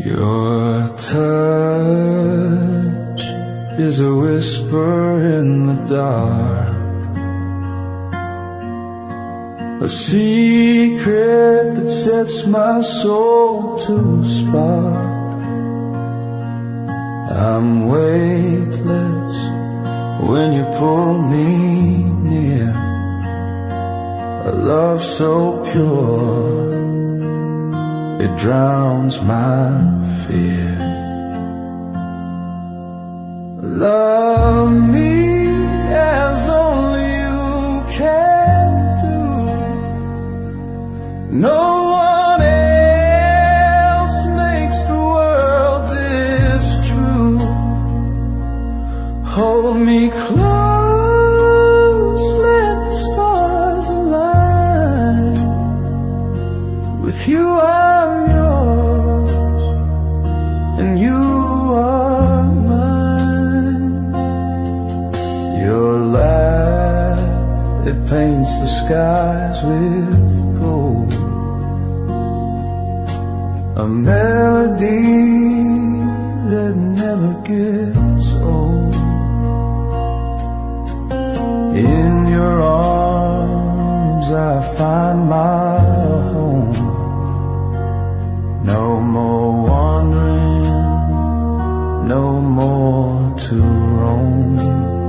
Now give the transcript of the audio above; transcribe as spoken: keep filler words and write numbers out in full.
Your touch is a whisper in the dark, a secret that sets my soul to spark. I'm weightless when you pull me near, a love so pure it drowns my fear. Love me as only you can do. No one else makes the world this true. Hold me close, let the stars align. With you I'm yours, and you are mine. Your light, it paints the skies with gold, a melody that never gets old. In your arms I find my home. No more wandering, no more to roam.